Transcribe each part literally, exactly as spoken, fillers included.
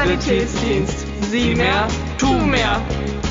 Qualitätsdienst. Sieh mehr, tu mehr.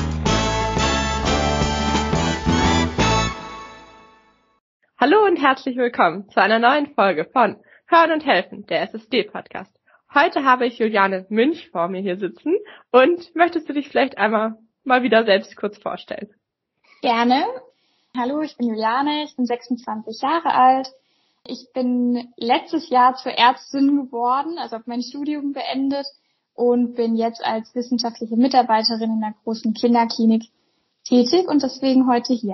Hallo und herzlich willkommen zu einer neuen Folge von Hören und Helfen, der S S D-Podcast. Heute habe ich Juliane Münch vor mir hier sitzen und möchtest du dich vielleicht einmal mal wieder selbst kurz vorstellen? Gerne. Hallo, ich bin Juliane, ich bin sechsundzwanzig Jahre alt. Ich bin letztes Jahr zur Ärztin geworden, also habe mein Studium beendet und bin jetzt als wissenschaftliche Mitarbeiterin in einer großen Kinderklinik tätig und deswegen heute hier.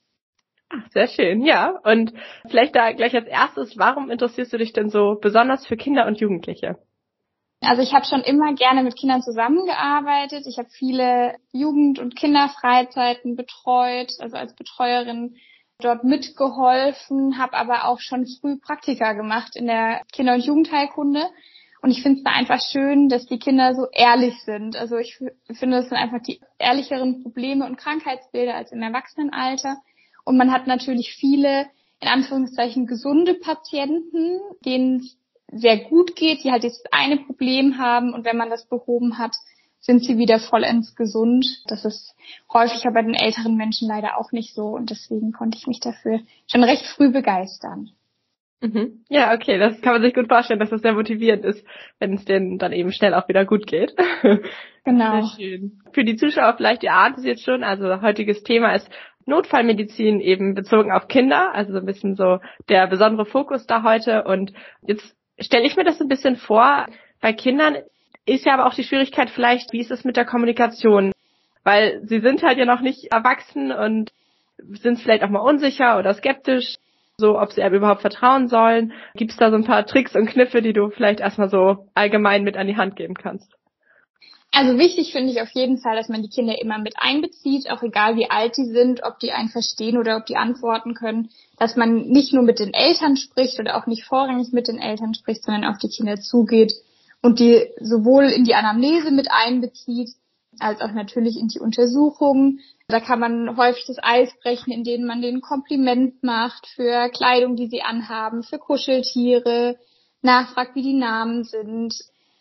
Ach, sehr schön, ja. Und vielleicht da gleich als erstes, warum interessierst du dich denn so besonders für Kinder und Jugendliche? Also ich habe schon immer gerne mit Kindern zusammengearbeitet. Ich habe viele Jugend- und Kinderfreizeiten betreut, also als Betreuerin dort mitgeholfen, habe aber auch schon früh Praktika gemacht in der Kinder- und Jugendheilkunde. Und ich finde es da einfach schön, dass die Kinder so ehrlich sind. Also ich finde, das sind einfach die ehrlicheren Probleme und Krankheitsbilder als im Erwachsenenalter. Und man hat natürlich viele, in Anführungszeichen, gesunde Patienten, denen es sehr gut geht, die halt dieses eine Problem haben. Und wenn man das behoben hat, sind sie wieder vollends gesund. Das ist häufiger bei den älteren Menschen leider auch nicht so. Und deswegen konnte ich mich dafür schon recht früh begeistern. Mhm. Ja, okay, das kann man sich gut vorstellen, dass das sehr motivierend ist, wenn es denen dann eben schnell auch wieder gut geht. Genau. Sehr schön. Für die Zuschauer vielleicht, ihr ahnt es jetzt schon, also heutiges Thema ist Notfallmedizin eben bezogen auf Kinder, also so ein bisschen so der besondere Fokus da heute. Und jetzt stelle ich mir das ein bisschen vor, bei Kindern ist ja aber auch die Schwierigkeit vielleicht, wie ist es mit der Kommunikation? Weil sie sind halt ja noch nicht erwachsen und sind vielleicht auch mal unsicher oder skeptisch, so ob sie einem überhaupt vertrauen sollen. Gibt es da so ein paar Tricks und Kniffe, die du vielleicht erstmal so allgemein mit an die Hand geben kannst? Also wichtig finde ich auf jeden Fall, dass man die Kinder immer mit einbezieht, auch egal wie alt die sind, ob die einen verstehen oder ob die antworten können, dass man nicht nur mit den Eltern spricht oder auch nicht vorrangig mit den Eltern spricht, sondern auf die Kinder zugeht und die sowohl in die Anamnese mit einbezieht, als auch natürlich in die Untersuchungen. Da kann man häufig das Eis brechen, indem man denen Kompliment macht für Kleidung, die sie anhaben, für Kuscheltiere, nachfragt, wie die Namen sind.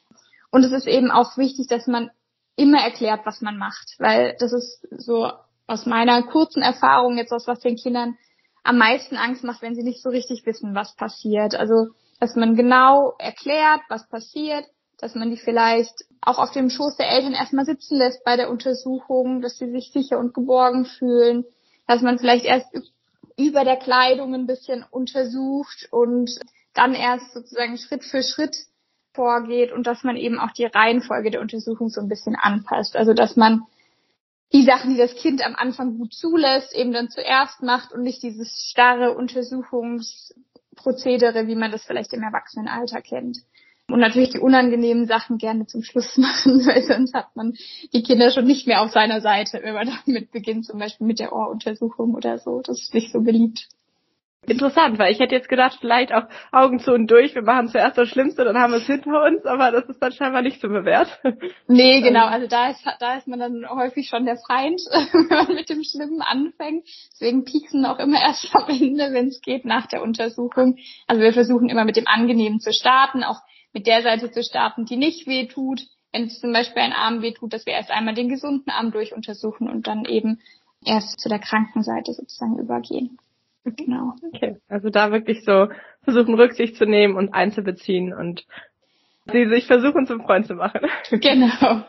Und es ist eben auch wichtig, dass man immer erklärt, was man macht, weil das ist so aus meiner kurzen Erfahrung jetzt aus, was den Kindern am meisten Angst macht, wenn sie nicht so richtig wissen, was passiert. Also, dass man genau erklärt, was passiert, dass man die vielleicht auch auf dem Schoß der Eltern erstmal sitzen lässt bei der Untersuchung, dass sie sich sicher und geborgen fühlen, dass man vielleicht erst über der Kleidung ein bisschen untersucht und dann erst sozusagen Schritt für Schritt vorgeht und dass man eben auch die Reihenfolge der Untersuchung so ein bisschen anpasst. Also, dass man die Sachen, die das Kind am Anfang gut zulässt, eben dann zuerst macht und nicht dieses starre Untersuchungsprozedere, wie man das vielleicht im Erwachsenenalter kennt. Und natürlich die unangenehmen Sachen gerne zum Schluss machen, weil sonst hat man die Kinder schon nicht mehr auf seiner Seite, wenn man damit beginnt, zum Beispiel mit der Ohruntersuchung oder so. Das ist nicht so beliebt. Interessant, weil ich hätte jetzt gedacht, vielleicht auch Augen zu und durch, wir machen zuerst das Schlimmste, dann haben wir es hinter uns, aber das ist dann scheinbar nicht so bewährt. Nee, genau, also da ist da ist man dann häufig schon der Feind, wenn man mit dem Schlimmen anfängt. Deswegen pieksen auch immer erst am Ende, wenn es geht, nach der Untersuchung. Also wir versuchen immer mit dem Angenehmen zu starten, auch mit der Seite zu starten, die nicht wehtut. Wenn es zum Beispiel ein Arm wehtut, dass wir erst einmal den gesunden Arm durchuntersuchen und dann eben erst zu der kranken Seite sozusagen übergehen. Genau. Okay, also da wirklich so versuchen, Rücksicht zu nehmen und einzubeziehen und sie sich versuchen, zum Freund zu machen. Genau.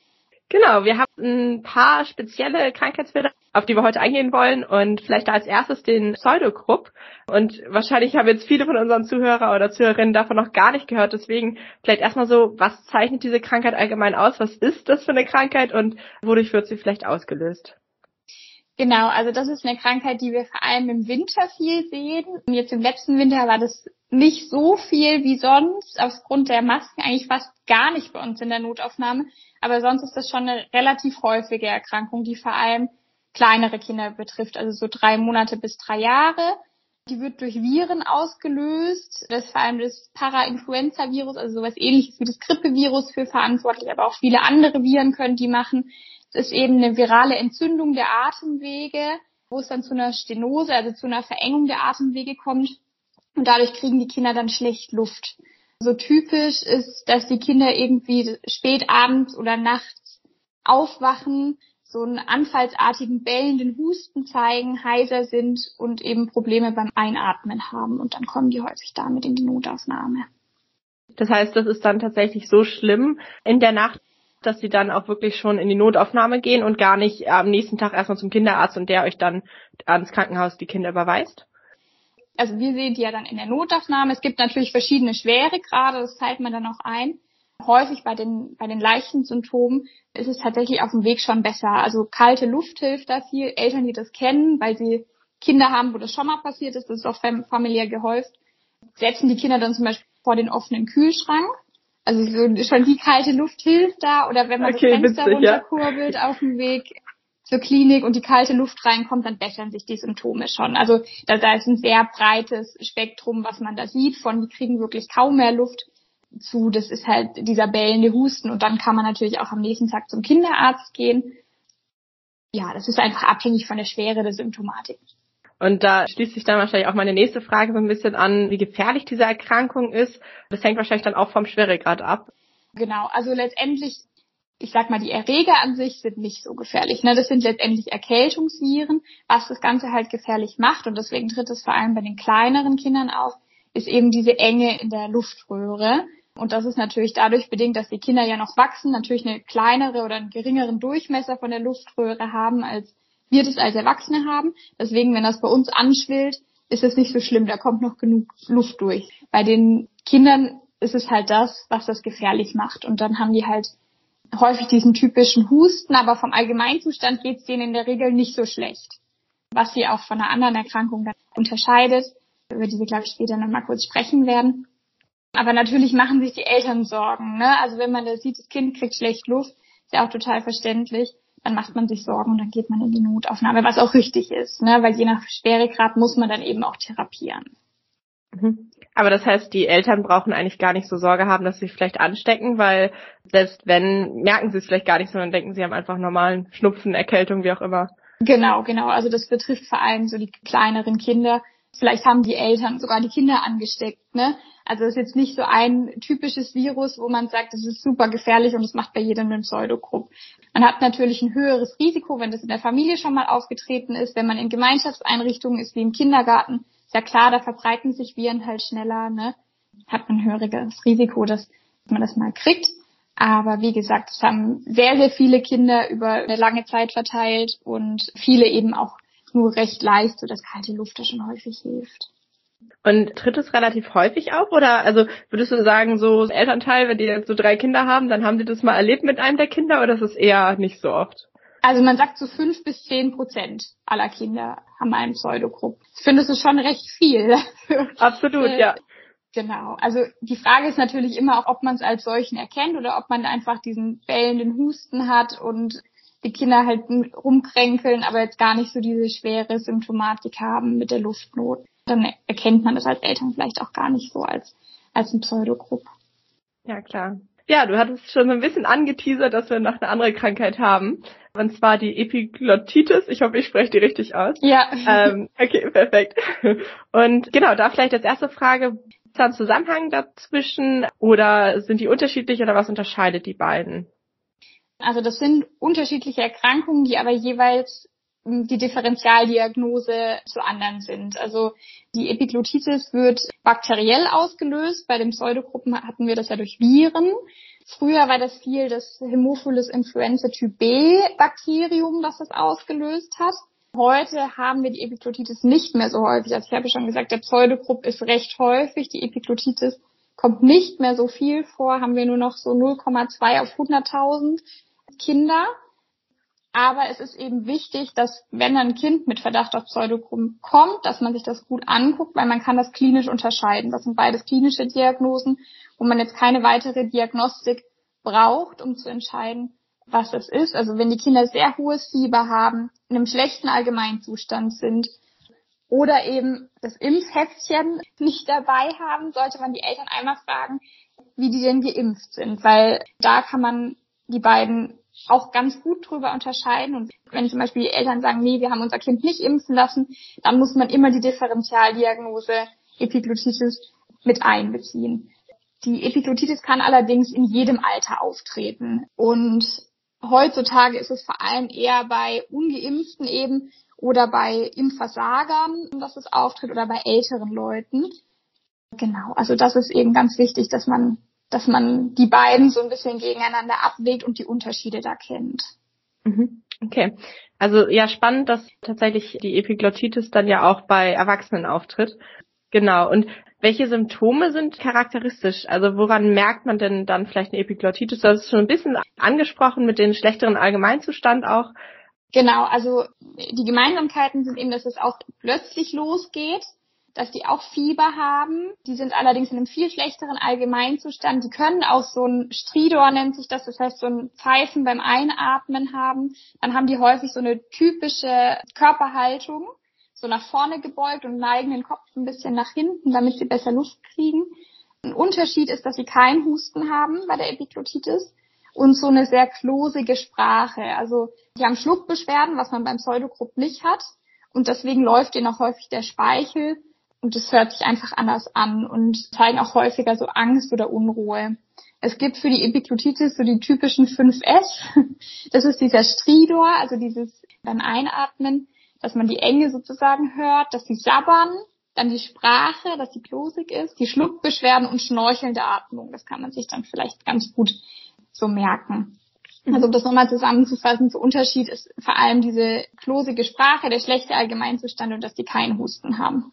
Genau, wir haben ein paar spezielle Krankheitsbilder, auf die wir heute eingehen wollen und vielleicht da als erstes den Pseudogrupp. Und wahrscheinlich haben jetzt viele von unseren Zuhörer oder Zuhörerinnen davon noch gar nicht gehört. Deswegen vielleicht erstmal so, was zeichnet diese Krankheit allgemein aus? Was ist das für eine Krankheit und wodurch wird sie vielleicht ausgelöst? Genau, also das ist eine Krankheit, die wir vor allem im Winter viel sehen. Jetzt im letzten Winter war das nicht so viel wie sonst, aufgrund der Masken eigentlich fast gar nicht bei uns in der Notaufnahme. Aber sonst ist das schon eine relativ häufige Erkrankung, die vor allem kleinere Kinder betrifft, also so drei Monate bis drei Jahre. Die wird durch Viren ausgelöst. Das ist vor allem das Parainfluenza-Virus, also sowas ähnliches wie das Grippevirus für verantwortlich, aber auch viele andere Viren können die machen. Es ist eben eine virale Entzündung der Atemwege, wo es dann zu einer Stenose, also zu einer Verengung der Atemwege kommt. Und dadurch kriegen die Kinder dann schlecht Luft. So typisch ist, dass die Kinder irgendwie spät abends oder nachts aufwachen, so einen anfallsartigen bellenden Husten zeigen, heiser sind und eben Probleme beim Einatmen haben. Und dann kommen die häufig damit in die Notaufnahme. Das heißt, das ist dann tatsächlich so schlimm in der Nacht, dass sie dann auch wirklich schon in die Notaufnahme gehen und gar nicht am nächsten Tag erstmal zum Kinderarzt und der euch dann ans Krankenhaus die Kinder überweist? Also wir sehen die ja dann in der Notaufnahme. Es gibt natürlich verschiedene Schweregrade, das teilt man dann auch ein. Häufig bei den bei den leichten Symptomen ist es tatsächlich auf dem Weg schon besser. Also kalte Luft hilft da viel. Eltern, die das kennen, weil sie Kinder haben, wo das schon mal passiert ist, das ist auch familiär gehäuft, setzen die Kinder dann zum Beispiel vor den offenen Kühlschrank. Also so, schon die kalte Luft hilft da. Oder wenn man okay, das Fenster witzig, runterkurbelt ja. auf dem Weg zur Klinik und die kalte Luft reinkommt, dann bessern sich die Symptome schon. Also da, da ist ein sehr breites Spektrum, was man da sieht, von die kriegen wirklich kaum mehr Luft zu, das ist halt dieser bellende Husten und dann kann man natürlich auch am nächsten Tag zum Kinderarzt gehen. Ja, das ist einfach abhängig von der Schwere der Symptomatik. Und da schließt sich dann wahrscheinlich auch meine nächste Frage so ein bisschen an, wie gefährlich diese Erkrankung ist. Das hängt wahrscheinlich dann auch vom Schweregrad ab. Genau, also letztendlich, ich sag mal, die Erreger an sich sind nicht so gefährlich. Ne? Das sind letztendlich Erkältungsviren. Was das Ganze halt gefährlich macht, und deswegen tritt es vor allem bei den kleineren Kindern auf, ist eben diese Enge in der Luftröhre. Und das ist natürlich dadurch bedingt, dass die Kinder ja noch wachsen, natürlich eine kleinere oder einen geringeren Durchmesser von der Luftröhre haben, als wir das als Erwachsene haben. Deswegen, wenn das bei uns anschwillt, ist es nicht so schlimm, da kommt noch genug Luft durch. Bei den Kindern ist es halt das, was das gefährlich macht. Und dann haben die halt häufig diesen typischen Husten, aber vom Allgemeinzustand geht es denen in der Regel nicht so schlecht. Was sie auch von einer anderen Erkrankung dann unterscheidet, über die wir, glaube ich, später noch mal kurz sprechen werden. Aber natürlich machen sich die Eltern Sorgen, ne? Also wenn man da sieht, das Kind kriegt schlecht Luft, ist ja auch total verständlich, dann macht man sich Sorgen und dann geht man in die Notaufnahme, was auch richtig ist, ne? Weil je nach Schweregrad muss man dann eben auch therapieren. Mhm. Aber das heißt, die Eltern brauchen eigentlich gar nicht so Sorge haben, dass sie sich vielleicht anstecken, weil selbst wenn, merken sie es vielleicht gar nicht, sondern denken, sie haben einfach normalen Schnupfen, Erkältung, wie auch immer. Genau, genau. Also das betrifft vor allem so die kleineren Kinder. Vielleicht haben die Eltern sogar die Kinder angesteckt, ne? Also es ist jetzt nicht so ein typisches Virus, wo man sagt, das ist super gefährlich und es macht bei jedem einen Pseudogrupp. Man hat natürlich ein höheres Risiko, wenn das in der Familie schon mal aufgetreten ist, wenn man in Gemeinschaftseinrichtungen ist, wie im Kindergarten. Ist ja klar, da verbreiten sich Viren halt schneller, ne? Hat man ein höheres Risiko, dass man das mal kriegt. Aber wie gesagt, es haben sehr, sehr viele Kinder über eine lange Zeit verteilt und viele eben auch nur recht leicht, sodass kalte Luft da schon häufig hilft. Und tritt es relativ häufig auf? Oder also würdest du sagen, so das Elternteil, wenn die jetzt so drei Kinder haben, dann haben die das mal erlebt mit einem der Kinder oder ist es eher nicht so oft? Also man sagt so fünf bis zehn Prozent aller Kinder haben einen Pseudogrupp. Ich finde, das ist schon recht viel. Absolut, ja. Genau. Also die Frage ist natürlich immer auch, ob man es als solchen erkennt oder ob man einfach diesen bellenden Husten hat und die Kinder halt rumkränkeln, aber jetzt gar nicht so diese schwere Symptomatik haben mit der Luftnot. Dann erkennt man das als Eltern vielleicht auch gar nicht so als als ein Pseudogrupp. Ja, klar. Ja, du hattest schon so ein bisschen angeteasert, dass wir noch eine andere Krankheit haben. Und zwar die Epiglottitis. Ich hoffe, ich spreche die richtig aus. Ja. Ähm, okay, perfekt. Und genau, da vielleicht als erste Frage, ist da ein Zusammenhang dazwischen oder sind die unterschiedlich oder was unterscheidet die beiden? Also das sind unterschiedliche Erkrankungen, die aber jeweils die Differentialdiagnose zu anderen sind. Also die Epiglottitis wird bakteriell ausgelöst. Bei den Pseudogruppen hatten wir das ja durch Viren. Früher war das viel das Haemophilus influenzae Typ B Bakterium, das das ausgelöst hat. Heute haben wir die Epiglottitis nicht mehr so häufig. Also ich habe schon gesagt, der Pseudogrupp ist recht häufig. Die Epiglottitis kommt nicht mehr so viel vor. Haben wir nur noch so null Komma zwei auf hunderttausend Kinder. Aber es ist eben wichtig, dass wenn ein Kind mit Verdacht auf Pseudogruppen kommt, dass man sich das gut anguckt, weil man kann das klinisch unterscheiden. Das sind beides klinische Diagnosen, wo man jetzt keine weitere Diagnostik braucht, um zu entscheiden, was das ist. Also wenn die Kinder sehr hohes Fieber haben, in einem schlechten Allgemeinzustand sind oder eben das Impfheftchen nicht dabei haben, sollte man die Eltern einmal fragen, wie die denn geimpft sind, weil da kann man die beiden auch ganz gut drüber unterscheiden. Und wenn zum Beispiel die Eltern sagen, nee, wir haben unser Kind nicht impfen lassen, dann muss man immer die Differentialdiagnose Epiglottitis mit einbeziehen. Die Epiglottitis kann allerdings in jedem Alter auftreten. Und heutzutage ist es vor allem eher bei Ungeimpften eben oder bei Impfversagern, dass es auftritt, oder bei älteren Leuten. Genau, also das ist eben ganz wichtig, dass man, dass man die beiden so ein bisschen gegeneinander abwägt und die Unterschiede da kennt. Okay, also ja, spannend, dass tatsächlich die Epiglottitis dann ja auch bei Erwachsenen auftritt. Genau, und welche Symptome sind charakteristisch? Also woran merkt man denn dann vielleicht eine Epiglottitis? Du hast es schon ein bisschen angesprochen mit dem schlechteren Allgemeinzustand auch. Genau, also die Gemeinsamkeiten sind eben, dass es auch plötzlich losgeht, dass die auch Fieber haben. Die sind allerdings in einem viel schlechteren Allgemeinzustand. Die können auch so ein Stridor, nennt sich das, das heißt so ein Pfeifen beim Einatmen haben. Dann haben die häufig so eine typische Körperhaltung, so nach vorne gebeugt und neigen den Kopf ein bisschen nach hinten, damit sie besser Luft kriegen. Ein Unterschied ist, dass sie keinen Husten haben bei der Epiglottitis und so eine sehr klosige Sprache. Also die haben Schluckbeschwerden, was man beim Pseudogrupp nicht hat. Und deswegen läuft ihnen auch häufig der Speichel. Und es hört sich einfach anders an und zeigen auch häufiger so Angst oder Unruhe. Es gibt für die Epiglottitis so die typischen fünf S. Das ist dieser Stridor, also dieses beim Einatmen, dass man die Enge sozusagen hört, dass sie sabbern, dann die Sprache, dass sie klosig ist, die Schluckbeschwerden und schnorchelnde Atmung. Das kann man sich dann vielleicht ganz gut so merken. Also um das nochmal zusammenzufassen, der Unterschied ist vor allem diese klosige Sprache, der schlechte Allgemeinzustand und dass die keinen Husten haben.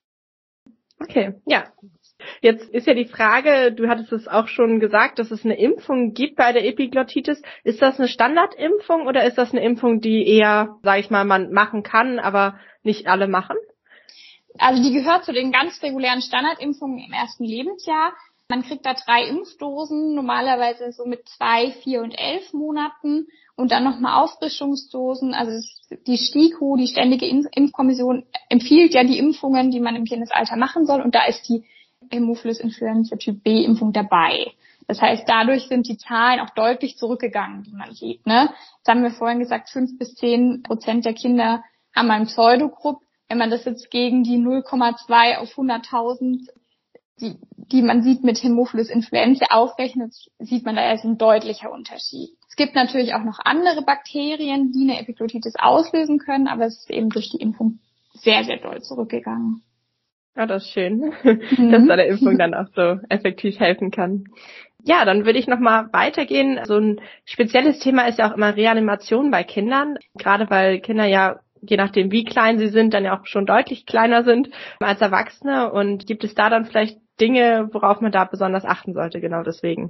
Okay, ja. Jetzt ist ja die Frage, du hattest es auch schon gesagt, dass es eine Impfung gibt bei der Epiglottitis. Ist das eine Standardimpfung oder ist das eine Impfung, die eher, sage ich mal, man machen kann, aber nicht alle machen? Also die gehört zu den ganz regulären Standardimpfungen im ersten Lebensjahr. Man kriegt da drei Impfdosen, normalerweise so mit zwei, vier und elf Monaten und dann nochmal Auffrischungsdosen. Also die STIKO, die Ständige Impfkommission, empfiehlt ja die Impfungen, die man im Kindesalter machen soll, und da ist die Hämophilus Influenza Typ B Impfung dabei. Das heißt, dadurch sind die Zahlen auch deutlich zurückgegangen, wie man sieht. Ne? Jetzt haben wir vorhin gesagt, fünf bis zehn Prozent der Kinder haben einen Pseudogrupp. Wenn man das jetzt gegen die null Komma zwei auf hunderttausend Die, die man sieht mit Hämophilus Influenza aufrechnet, sieht man da ist ein deutlicher Unterschied. Es gibt natürlich auch noch andere Bakterien, die eine Epiglottitis auslösen können, aber es ist eben durch die Impfung sehr, sehr doll zurückgegangen. Ja, das ist schön, mhm. dass da der Impfung dann auch so effektiv helfen kann. Ja, dann würde ich nochmal weitergehen. So ein spezielles Thema ist ja auch immer Reanimation bei Kindern, gerade weil Kinder ja, je nachdem wie klein sie sind, dann ja auch schon deutlich kleiner sind als Erwachsene. Und gibt es da dann vielleicht Dinge, worauf man da besonders achten sollte, genau deswegen?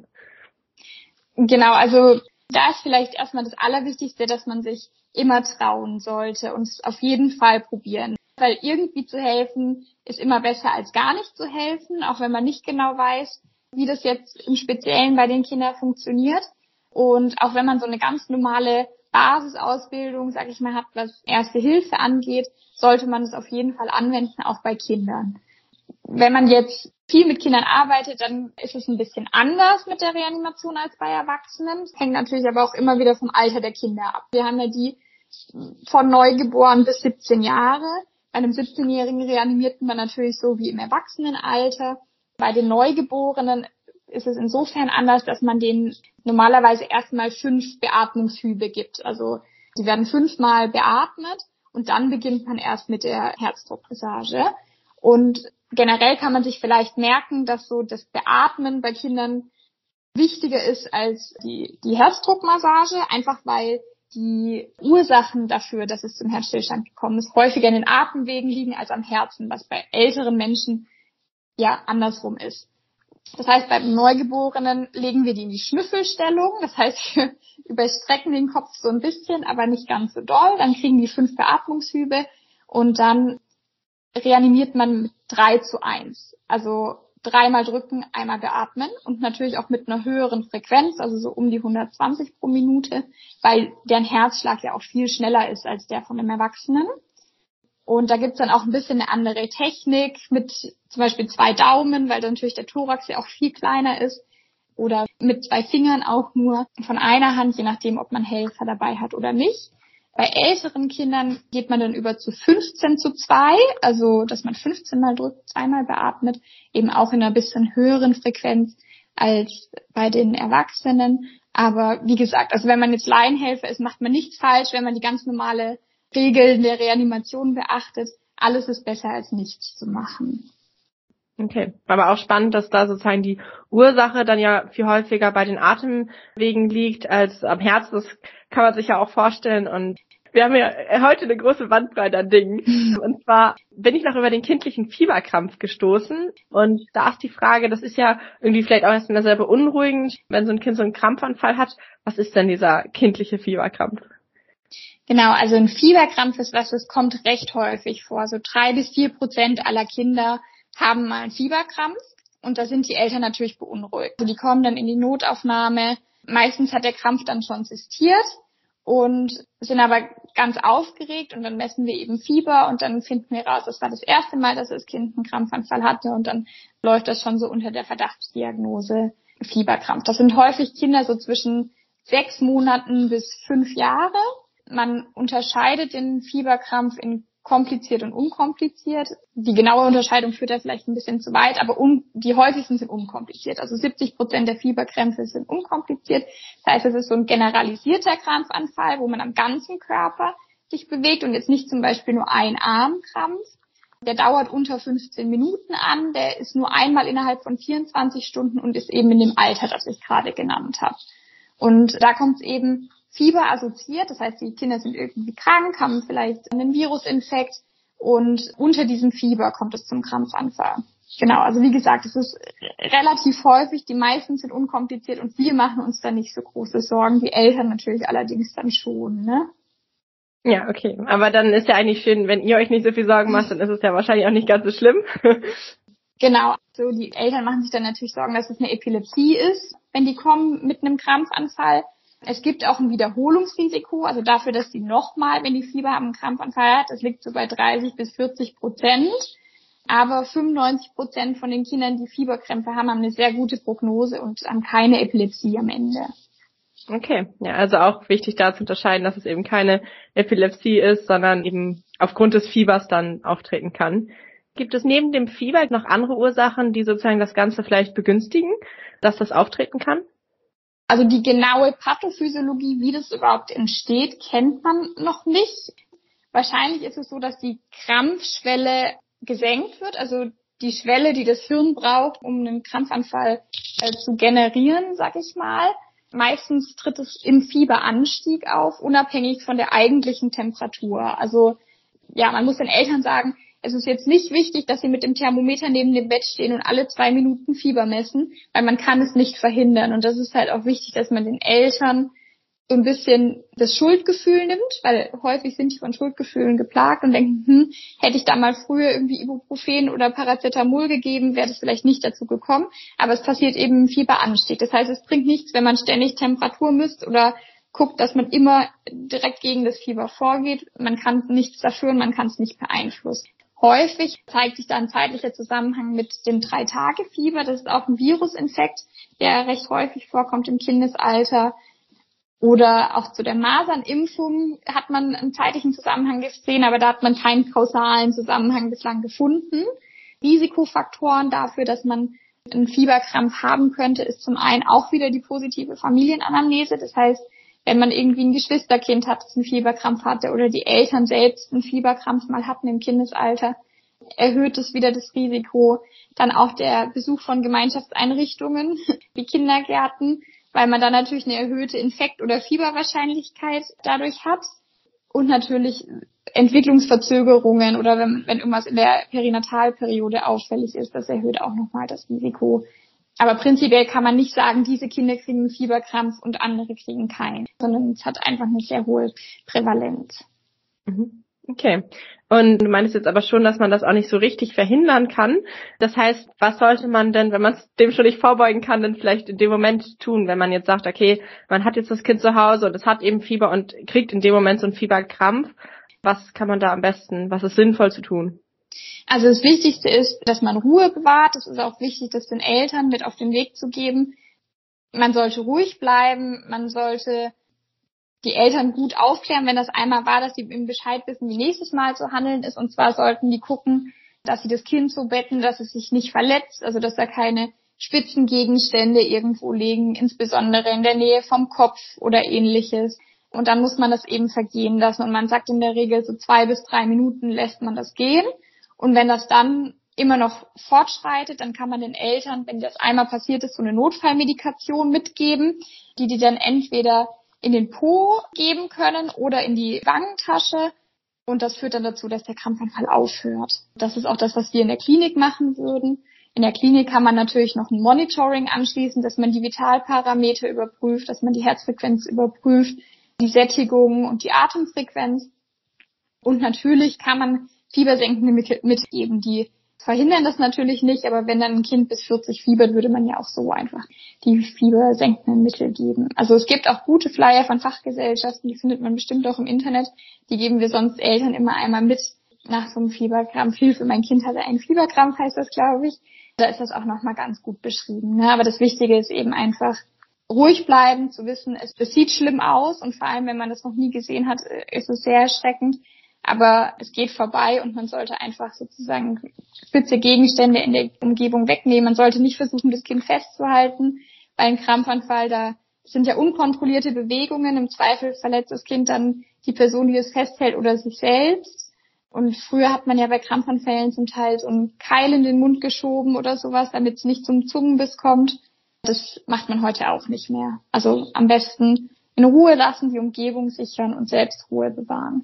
Genau, also da ist vielleicht erstmal das Allerwichtigste, dass man sich immer trauen sollte und es auf jeden Fall probieren. Weil irgendwie zu helfen ist immer besser als gar nicht zu helfen, auch wenn man nicht genau weiß, wie das jetzt im Speziellen bei den Kindern funktioniert. Und auch wenn man so eine ganz normale Basisausbildung, sag ich mal, hat, was Erste Hilfe angeht, sollte man es auf jeden Fall anwenden, auch bei Kindern. Wenn man jetzt viel mit Kindern arbeitet, dann ist es ein bisschen anders mit der Reanimation als bei Erwachsenen. Das hängt natürlich aber auch immer wieder vom Alter der Kinder ab. Wir haben ja die von Neugeboren bis siebzehn Jahre. Bei einem siebzehnjährigen reanimiert man natürlich so wie im Erwachsenenalter. Bei den Neugeborenen ist es insofern anders, dass man denen normalerweise erstmal fünf Beatmungshübe gibt. Also sie werden fünfmal beatmet und dann beginnt man erst mit der Herzdruckmassage. Und generell kann man sich vielleicht merken, dass so das Beatmen bei Kindern wichtiger ist als die, die Herzdruckmassage, einfach weil die Ursachen dafür, dass es zum Herzstillstand gekommen ist, häufiger in den Atemwegen liegen als am Herzen, was bei älteren Menschen ja andersrum ist. Das heißt, beim Neugeborenen legen wir die in die Schnüffelstellung. Das heißt, wir überstrecken den Kopf so ein bisschen, aber nicht ganz so doll. Dann kriegen die fünf Beatmungshübe und dann reanimiert man mit drei zu eins. Also dreimal drücken, einmal beatmen und natürlich auch mit einer höheren Frequenz, also so um die hundertzwanzig pro Minute, weil deren Herzschlag ja auch viel schneller ist als der von einem Erwachsenen. Und da gibt's dann auch ein bisschen eine andere Technik mit zum Beispiel zwei Daumen, weil dann natürlich der Thorax ja auch viel kleiner ist. Oder mit zwei Fingern auch nur von einer Hand, je nachdem, ob man Helfer dabei hat oder nicht. Bei älteren Kindern geht man dann über zu fünfzehn zu zwei, also dass man fünfzehn Mal drückt, zweimal beatmet, eben auch in einer bisschen höheren Frequenz. als bei den Erwachsenen. Aber wie gesagt, also wenn man jetzt Laienhelfer ist, macht man nichts falsch, wenn man die ganz normale Regeln der Reanimation beachtet. Alles ist besser als nichts zu machen. Okay, aber auch spannend, dass da sozusagen die Ursache dann ja viel häufiger bei den Atemwegen liegt als am Herz. Das kann man sich ja auch vorstellen. Und wir haben ja heute eine große Bandbreite an Dingen. Und zwar bin ich noch über den kindlichen Fieberkrampf gestoßen. Und da ist die Frage, das ist ja irgendwie vielleicht auch erstmal sehr beunruhigend, wenn so ein Kind so einen Krampfanfall hat. Was ist denn dieser kindliche Fieberkrampf? Genau, also ein Fieberkrampf ist was, das kommt recht häufig vor. So drei bis vier Prozent aller Kinder haben mal einen Fieberkrampf und da sind die Eltern natürlich beunruhigt. Also die kommen dann in die Notaufnahme. Meistens hat der Krampf dann schon sistiert und sind aber ganz aufgeregt und dann messen wir eben Fieber und dann finden wir raus, das war das erste Mal, dass das Kind einen Krampfanfall hatte und dann läuft das schon so unter der Verdachtsdiagnose Fieberkrampf. Das sind häufig Kinder so zwischen sechs Monaten bis fünf Jahre. Man unterscheidet den Fieberkrampf in kompliziert und unkompliziert. Die genaue Unterscheidung führt da vielleicht ein bisschen zu weit, aber un- die häufigsten sind unkompliziert. Also siebzig Prozent der Fieberkrämpfe sind unkompliziert. Das heißt, es ist so ein generalisierter Krampfanfall, wo man am ganzen Körper sich bewegt und jetzt nicht zum Beispiel nur ein Armkrampf. Der dauert unter fünfzehn Minuten an, der ist nur einmal innerhalb von vierundzwanzig Stunden und ist eben in dem Alter, das ich gerade genannt habe. Und da kommt es eben Fieber assoziiert, das heißt, die Kinder sind irgendwie krank, haben vielleicht einen Virusinfekt und unter diesem Fieber kommt es zum Krampfanfall. Genau, also wie gesagt, es ist relativ häufig, die meisten sind unkompliziert und wir machen uns da nicht so große Sorgen, die Eltern natürlich allerdings dann schon, ne? Ja, okay, aber dann ist ja eigentlich schön, wenn ihr euch nicht so viel Sorgen macht, dann ist es ja wahrscheinlich auch nicht ganz so schlimm. Genau, so die Eltern machen sich dann natürlich Sorgen, dass es eine Epilepsie ist, wenn die kommen mit einem Krampfanfall. Es gibt auch ein Wiederholungsrisiko, also dafür, dass die nochmal, wenn die Fieber haben, einen Krampfanfall hat, das liegt so bei dreißig bis vierzig Prozent. Aber fünfundneunzig Prozent von den Kindern, die Fieberkrämpfe haben, haben eine sehr gute Prognose und haben keine Epilepsie am Ende. Okay, ja, also auch wichtig da zu unterscheiden, dass es eben keine Epilepsie ist, sondern eben aufgrund des Fiebers dann auftreten kann. Gibt es neben dem Fieber noch andere Ursachen, die sozusagen das Ganze vielleicht begünstigen, dass das auftreten kann? Also die genaue Pathophysiologie, wie das überhaupt entsteht, kennt man noch nicht. Wahrscheinlich ist es so, dass die Krampfschwelle gesenkt wird, also die Schwelle, die das Hirn braucht, um einen Krampfanfall äh, zu generieren, sag ich mal. Meistens tritt es im Fieberanstieg auf, unabhängig von der eigentlichen Temperatur. Also ja, man muss den Eltern sagen, es ist jetzt nicht wichtig, dass sie mit dem Thermometer neben dem Bett stehen und alle zwei Minuten Fieber messen, weil man kann es nicht verhindern. Und das ist halt auch wichtig, dass man den Eltern so ein bisschen das Schuldgefühl nimmt, weil häufig sind die von Schuldgefühlen geplagt und denken, hm, hätte ich da mal früher irgendwie Ibuprofen oder Paracetamol gegeben, wäre das vielleicht nicht dazu gekommen. Aber es passiert eben im Fieberanstieg. Das heißt, es bringt nichts, wenn man ständig Temperatur misst oder guckt, dass man immer direkt gegen das Fieber vorgeht. Man kann nichts dafür und man kann es nicht beeinflussen. Häufig zeigt sich da ein zeitlicher Zusammenhang mit dem Drei-Tage-Fieber. Das ist auch ein Virusinfekt, der recht häufig vorkommt im Kindesalter. Oder auch zu der Masernimpfung hat man einen zeitlichen Zusammenhang gesehen, aber da hat man keinen kausalen Zusammenhang bislang gefunden. Risikofaktoren dafür, dass man einen Fieberkrampf haben könnte, ist zum einen auch wieder die positive Familienanamnese. Das heißt, wenn man irgendwie ein Geschwisterkind hat, das einen Fieberkrampf hatte oder die Eltern selbst einen Fieberkrampf mal hatten im Kindesalter, erhöht es wieder das Risiko. Dann auch der Besuch von Gemeinschaftseinrichtungen wie Kindergärten, weil man dann natürlich eine erhöhte Infekt- oder Fieberwahrscheinlichkeit dadurch hat. Und natürlich Entwicklungsverzögerungen oder wenn, wenn irgendwas in der Perinatalperiode auffällig ist, das erhöht auch nochmal das Risiko. Aber prinzipiell kann man nicht sagen, diese Kinder kriegen einen Fieberkrampf und andere kriegen keinen, sondern es hat einfach eine sehr hohe Prävalenz. Okay. Und du meinst jetzt aber schon, dass man das auch nicht so richtig verhindern kann. Das heißt, was sollte man denn, wenn man es dem schon nicht vorbeugen kann, denn vielleicht in dem Moment tun, wenn man jetzt sagt, okay, man hat jetzt das Kind zu Hause und es hat eben Fieber und kriegt in dem Moment so einen Fieberkrampf. Was kann man da am besten, was ist sinnvoll zu tun? Also das Wichtigste ist, dass man Ruhe bewahrt. Es ist auch wichtig, das den Eltern mit auf den Weg zu geben. Man sollte ruhig bleiben, man sollte die Eltern gut aufklären, wenn das einmal war, dass sie eben Bescheid wissen, wie nächstes Mal zu handeln ist. Und zwar sollten die gucken, dass sie das Kind so betten, dass es sich nicht verletzt, also dass da keine spitzen Gegenstände irgendwo legen, insbesondere in der Nähe vom Kopf oder ähnliches. Und dann muss man das eben vergehen lassen. Und man sagt in der Regel, so zwei bis drei Minuten lässt man das gehen. Und wenn das dann immer noch fortschreitet, dann kann man den Eltern, wenn das einmal passiert ist, so eine Notfallmedikation mitgeben, die die dann entweder in den Po geben können oder in die Wangentasche. Und das führt dann dazu, dass der Krampfanfall aufhört. Das ist auch das, was wir in der Klinik machen würden. In der Klinik kann man natürlich noch ein Monitoring anschließen, dass man die Vitalparameter überprüft, dass man die Herzfrequenz überprüft, die Sättigung und die Atemfrequenz. Und natürlich kann man fiebersenkende Mittel mitgeben. Die verhindern das natürlich nicht, aber wenn dann ein Kind bis vierzig fiebert, würde man ja auch so einfach die fiebersenkenden Mittel geben. Also es gibt auch gute Flyer von Fachgesellschaften, die findet man bestimmt auch im Internet. Die geben wir sonst Eltern immer einmal mit nach so einem Fieberkrampf. Hilfe, mein Kind hatte einen Fieberkrampf, heißt das, glaube ich. Da ist das auch nochmal ganz gut beschrieben. Ne? Aber das Wichtige ist eben einfach, ruhig bleiben, zu wissen, es, es sieht schlimm aus und vor allem, wenn man das noch nie gesehen hat, ist es sehr erschreckend. Aber es geht vorbei und man sollte einfach sozusagen spitze Gegenstände in der Umgebung wegnehmen. Man sollte nicht versuchen, das Kind festzuhalten. Bei einem Krampfanfall, da sind ja unkontrollierte Bewegungen. Im Zweifel verletzt das Kind dann die Person, die es festhält, oder sich selbst. Und früher hat man ja bei Krampfanfällen zum Teil so einen Keil in den Mund geschoben oder sowas, damit es nicht zum Zungenbiss kommt. Das macht man heute auch nicht mehr. Also am besten in Ruhe lassen, die Umgebung sichern und selbst Ruhe bewahren.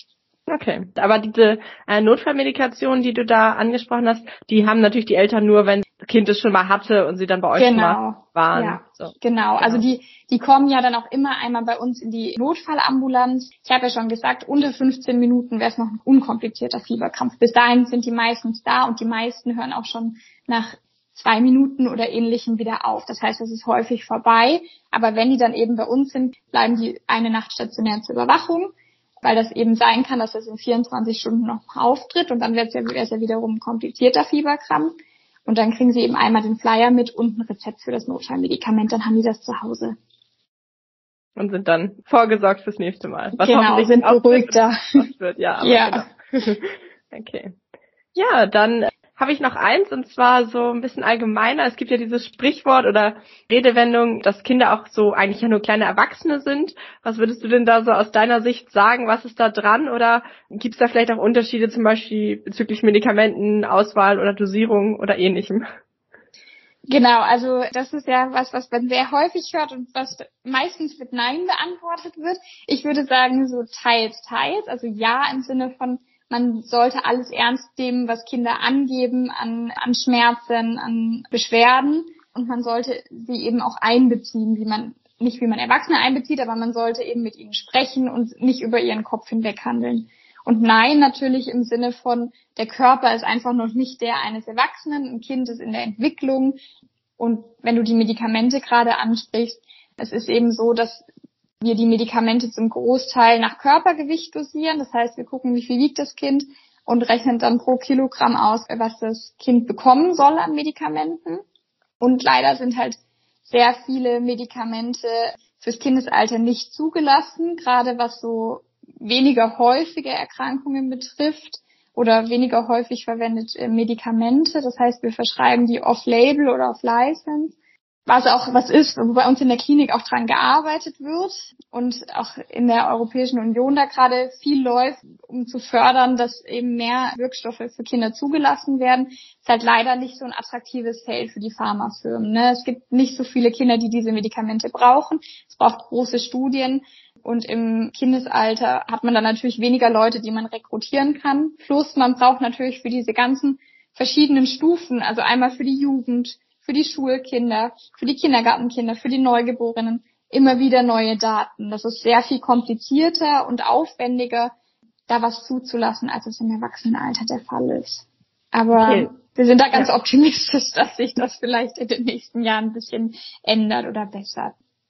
Okay, aber diese äh, Notfallmedikation, die du da angesprochen hast, die haben natürlich die Eltern nur, wenn das Kind es schon mal hatte und sie dann bei euch genau. schon mal waren. Ja, so. genau. Also die die kommen ja dann auch immer einmal bei uns in die Notfallambulanz. Ich habe ja schon gesagt, unter fünfzehn Minuten wäre es noch ein unkomplizierter Fieberkrampf. Bis dahin sind die meistens da und die meisten hören auch schon nach zwei Minuten oder Ähnlichem wieder auf. Das heißt, es ist häufig vorbei. Aber wenn die dann eben bei uns sind, bleiben die eine Nacht stationär zur Überwachung, weil das eben sein kann, dass das in vierundzwanzig Stunden noch auftritt und dann wird es ja, wär's ja wiederum ein komplizierter Fieberkrampf. Und dann kriegen sie eben einmal den Flyer mit und ein Rezept für das Notfallmedikament, dann haben die das zu Hause. Und sind dann vorgesorgt fürs nächste Mal. Was genau, sind beruhigter. Wird. Ja, aber ja. Genau. Okay. Ja, dann habe ich noch eins, und zwar so ein bisschen allgemeiner. Es gibt ja dieses Sprichwort oder Redewendung, dass Kinder auch so eigentlich ja nur kleine Erwachsene sind. Was würdest du denn da so aus deiner Sicht sagen? Was ist da dran? Oder gibt es da vielleicht auch Unterschiede zum Beispiel bezüglich Medikamenten, Auswahl oder Dosierung oder Ähnlichem? Genau, also das ist ja was, was man sehr häufig hört und was meistens mit Nein beantwortet wird. Ich würde sagen so teils, teils. Also ja im Sinne von, man sollte alles ernst nehmen, was Kinder angeben an, an Schmerzen, an Beschwerden. Und man sollte sie eben auch einbeziehen, wie man, nicht wie man Erwachsene einbezieht, aber man sollte eben mit ihnen sprechen und nicht über ihren Kopf hinweg handeln. Und nein, natürlich im Sinne von, der Körper ist einfach noch nicht der eines Erwachsenen, ein Kind ist in der Entwicklung. Und wenn du die Medikamente gerade ansprichst, es ist eben so, dass wir die Medikamente zum Großteil nach Körpergewicht dosieren. Das heißt, wir gucken, wie viel wiegt das Kind und rechnen dann pro Kilogramm aus, was das Kind bekommen soll an Medikamenten. Und leider sind halt sehr viele Medikamente fürs Kindesalter nicht zugelassen, gerade was so weniger häufige Erkrankungen betrifft oder weniger häufig verwendete Medikamente. Das heißt, wir verschreiben die off-label oder off-license. Was auch was ist, wo bei uns in der Klinik auch dran gearbeitet wird und auch in der Europäischen Union da gerade viel läuft, um zu fördern, dass eben mehr Wirkstoffe für Kinder zugelassen werden. Ist halt leider nicht so ein attraktives Feld für die Pharmafirmen. Ne? Es gibt nicht so viele Kinder, die diese Medikamente brauchen. Es braucht große Studien. Und im Kindesalter hat man dann natürlich weniger Leute, die man rekrutieren kann. Plus man braucht natürlich für diese ganzen verschiedenen Stufen, also einmal für die Jugend, für die Schulkinder, für die Kindergartenkinder, für die Neugeborenen, immer wieder neue Daten. Das ist sehr viel komplizierter und aufwendiger, da was zuzulassen, als es im Erwachsenenalter der Fall ist. Aber okay. Wir sind da ganz ja. optimistisch, dass sich das vielleicht in den nächsten Jahren ein bisschen ändert oder bessert.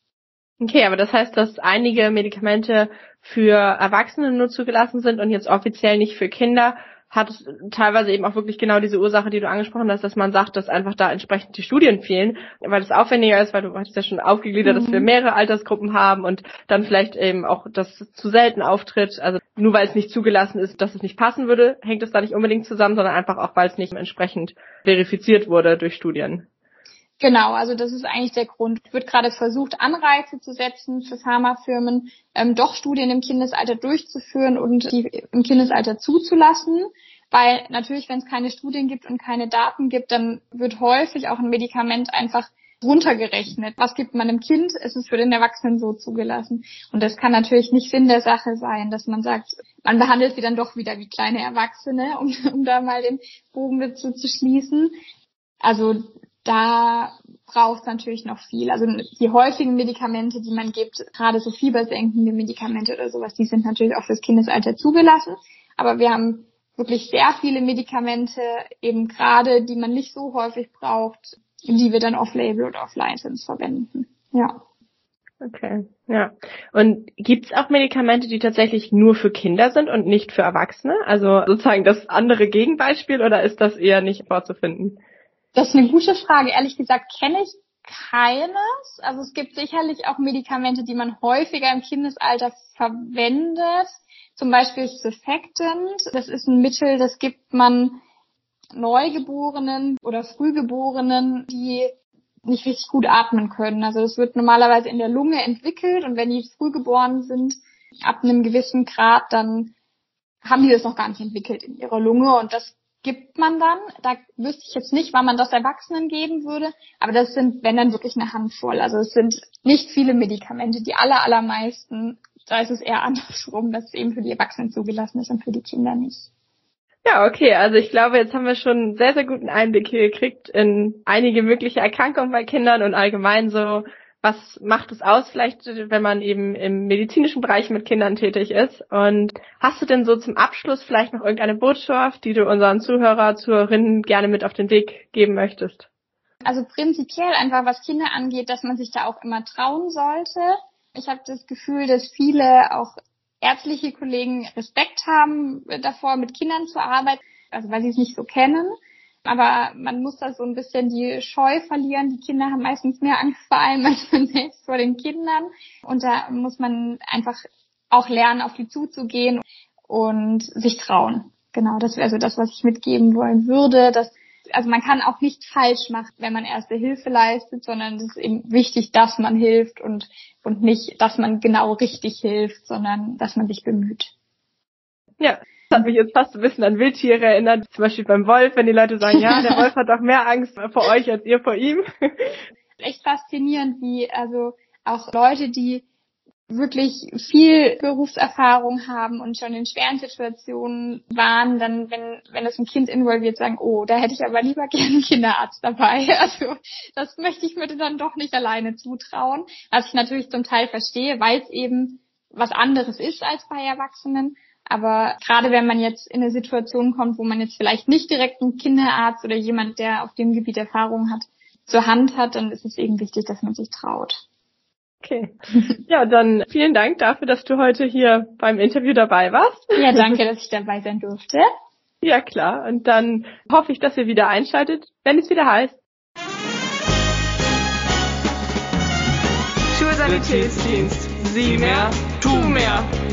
Okay, aber das heißt, dass einige Medikamente für Erwachsene nur zugelassen sind und jetzt offiziell nicht für Kinder, hat teilweise eben auch wirklich genau diese Ursache, die du angesprochen hast, dass man sagt, dass einfach da entsprechend die Studien fehlen, weil es aufwendiger ist, weil du hast ja schon aufgegliedert, mhm. dass wir mehrere Altersgruppen haben und dann vielleicht eben auch das zu selten auftritt. Also nur weil es nicht zugelassen ist, dass es nicht passen würde, hängt es da nicht unbedingt zusammen, sondern einfach auch, weil es nicht entsprechend verifiziert wurde durch Studien. Genau, also das ist eigentlich der Grund. Es wird gerade versucht, Anreize zu setzen für Pharmafirmen, ähm, doch Studien im Kindesalter durchzuführen und die im Kindesalter zuzulassen. Weil natürlich, wenn es keine Studien gibt und keine Daten gibt, dann wird häufig auch ein Medikament einfach runtergerechnet. Was gibt man dem Kind? Es ist für den Erwachsenen so zugelassen. Und das kann natürlich nicht Sinn der Sache sein, dass man sagt, man behandelt sie dann doch wieder wie kleine Erwachsene, um, um da mal den Bogen dazu zu schließen. Also da braucht es natürlich noch viel. Also die häufigen Medikamente, die man gibt, gerade so fiebersenkende Medikamente oder sowas, die sind natürlich auch fürs Kindesalter zugelassen. Aber wir haben wirklich sehr viele Medikamente, eben gerade, die man nicht so häufig braucht, die wir dann off-label oder off-license verwenden. Ja. Okay, ja. Und gibt's auch Medikamente, die tatsächlich nur für Kinder sind und nicht für Erwachsene? Also sozusagen das andere Gegenbeispiel, oder ist das eher nicht vorzufinden? Das ist eine gute Frage. Ehrlich gesagt kenne ich keines. Also es gibt sicherlich auch Medikamente, die man häufiger im Kindesalter verwendet. Zum Beispiel Surfactant. Das ist ein Mittel, das gibt man Neugeborenen oder Frühgeborenen, die nicht richtig gut atmen können. Also das wird normalerweise in der Lunge entwickelt und wenn die frühgeboren sind, ab einem gewissen Grad, dann haben die das noch gar nicht entwickelt in ihrer Lunge und das gibt man dann. Da wüsste ich jetzt nicht, wann man das Erwachsenen geben würde, aber das sind, wenn dann wirklich eine Handvoll. Also es sind nicht viele Medikamente, die aller, allermeisten, da ist es eher andersrum, dass es eben für die Erwachsenen zugelassen ist und für die Kinder nicht. Ja, okay, also ich glaube, jetzt haben wir schon einen sehr, sehr guten Einblick hier gekriegt in einige mögliche Erkrankungen bei Kindern und allgemein so, was macht es aus vielleicht, wenn man eben im medizinischen Bereich mit Kindern tätig ist. Und hast du denn so zum Abschluss vielleicht noch irgendeine Botschaft, die du unseren Zuhörer, Zuhörerinnen gerne mit auf den Weg geben möchtest? Also prinzipiell einfach, was Kinder angeht, dass man sich da auch immer trauen sollte. Ich habe das Gefühl, dass viele auch ärztliche Kollegen Respekt haben davor, mit Kindern zu arbeiten, also weil sie es nicht so kennen. Aber man muss da so ein bisschen die Scheu verlieren. Die Kinder haben meistens mehr Angst vor allem als man selbst vor den Kindern. Und da muss man einfach auch lernen, auf die zuzugehen und sich trauen. Genau, das wäre so das, was ich mitgeben wollen würde. Dass, also man kann auch nichts falsch machen, wenn man erste Hilfe leistet, sondern es ist eben wichtig, dass man hilft und, und nicht, dass man genau richtig hilft, sondern dass man sich bemüht. Ja. Das hat mich jetzt fast ein bisschen an Wildtiere erinnert, zum Beispiel beim Wolf, wenn die Leute sagen, ja, der Wolf hat doch mehr Angst vor euch als ihr vor ihm. Echt faszinierend, wie also auch Leute, die wirklich viel Berufserfahrung haben und schon in schweren Situationen waren, dann, wenn wenn das ein Kind involviert, sagen, oh, da hätte ich aber lieber gerne einen Kinderarzt dabei. Also das möchte ich mir dann doch nicht alleine zutrauen, was ich natürlich zum Teil verstehe, weil es eben was anderes ist als bei Erwachsenen. Aber gerade wenn man jetzt in eine Situation kommt, wo man jetzt vielleicht nicht direkt einen Kinderarzt oder jemand, der auf dem Gebiet Erfahrung hat, zur Hand hat, dann ist es eben wichtig, dass man sich traut. Okay. Ja, dann vielen Dank dafür, dass du heute hier beim Interview dabei warst. Ja, danke, dass ich dabei sein durfte. Ja, klar. Und dann hoffe ich, dass ihr wieder einschaltet, wenn es wieder heißt Schulsanitätsdienst. Sieh mehr, tu mehr.